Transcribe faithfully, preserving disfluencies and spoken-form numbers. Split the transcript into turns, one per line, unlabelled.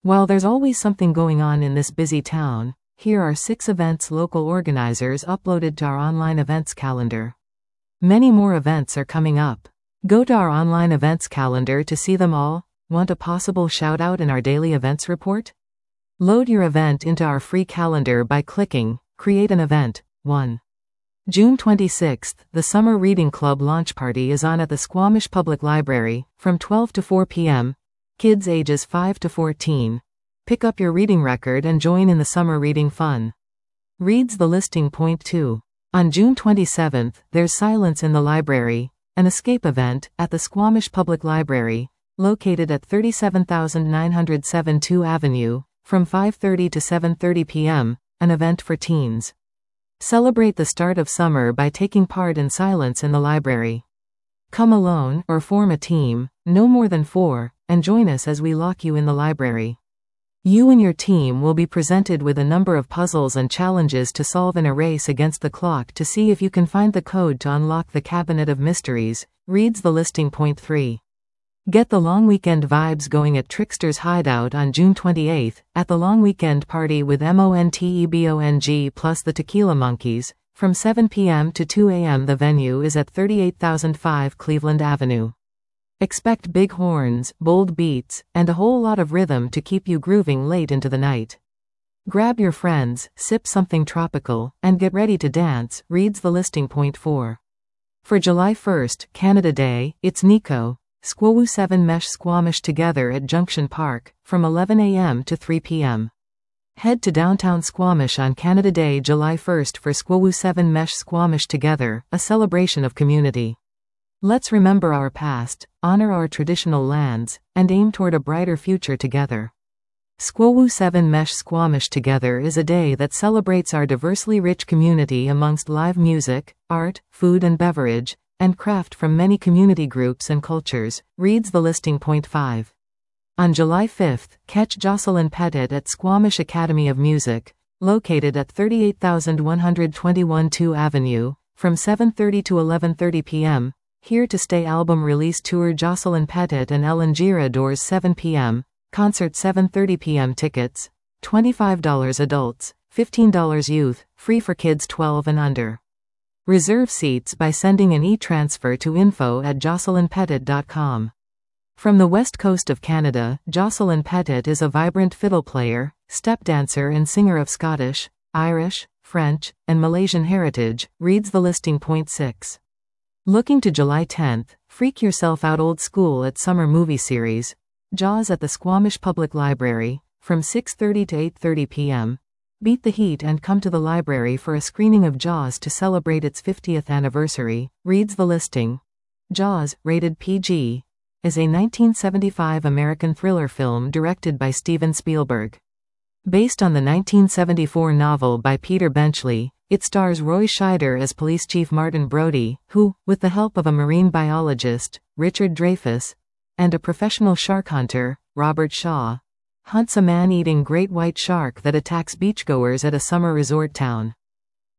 While there's always something going on in this busy town, here are six events local organizers uploaded to our online events calendar. Many more events are coming up. Go to our online events calendar to see them all. Want a possible shout-out in our daily events report? Load your event into our free calendar by clicking Create an Event. one. June twenty-sixth, the Summer Reading Club launch party is on at the Squamish Public Library, from twelve to four p m Kids ages five to fourteen. Pick up your reading record and join in the summer reading fun. Reads the listing. Point two. On June twenty-seventh, there's Silence in the Library, an escape event, at the Squamish Public Library, located at thirty-seven thousand nine hundred seven two Avenue, from five thirty to seven thirty p m, an event for teens. Celebrate the start of summer by taking part in Silence in the Library. Come alone, or form a team, no more than four, and join us as we lock you in the library. You and your team will be presented with a number of puzzles and challenges to solve in a race against the clock to see if you can find the code to unlock the Cabinet of Mysteries, reads the listing. Point three. Get the long weekend vibes going at Trickster's Hideout on June twenty-eighth, at the long weekend party with Montebong plus the Tequila Monkeys, from seven p m to two a m The venue is at thirty-eight thousand five Cleveland Avenue. Expect big horns, bold beats, and a whole lot of rhythm to keep you grooving late into the night. Grab your friends, sip something tropical, and get ready to dance, reads the listing. Point four. For July first, Canada Day, it's Nico, S Q W O seven Mesh Squamish together at Junction Park, from eleven a m to three p m Head to downtown Squamish on Canada Day July first for S Q W O seven Mesh Squamish together, a celebration of community. Let's remember our past, honor our traditional lands, and aim toward a brighter future together. S Q W O seven Mesh Squamish together is a day that celebrates our diversely rich community amongst live music, art, food and beverage, and craft from many community groups and cultures, reads the listing. Point five. On July fifth, catch Jocelyn Pettit at Squamish Academy of Music, located at thirty-eight thousand one hundred twenty-one two Avenue, from seven thirty to eleven thirty p m Here to Stay album release tour. Jocelyn Pettit and Ellen Gira doors seven p m Concert seven thirty p m Tickets, twenty-five dollars adults, fifteen dollars youth, free for kids twelve and under. Reserve seats by sending an e-transfer to info at jocelyn pettit dot com. From the west coast of Canada, Jocelyn Pettit is a vibrant fiddle player, step dancer and singer of Scottish, Irish, French, and Malaysian heritage, reads the listing. Point six. Looking to July tenth, freak yourself out old school at summer movie series, Jaws at the Squamish Public Library, from six thirty to eight thirty p m Beat the heat and come to the library for a screening of Jaws to celebrate its fiftieth anniversary, reads the listing. Jaws, rated P G, is a nineteen seventy-five American thriller film directed by Steven Spielberg. Based on the nineteen seventy-four novel by Peter Benchley, it stars Roy Scheider as Police Chief Martin Brody, who, with the help of a marine biologist, Richard Dreyfuss, and a professional shark hunter, Robert Shaw, hunts a man-eating great white shark that attacks beachgoers at a summer resort town.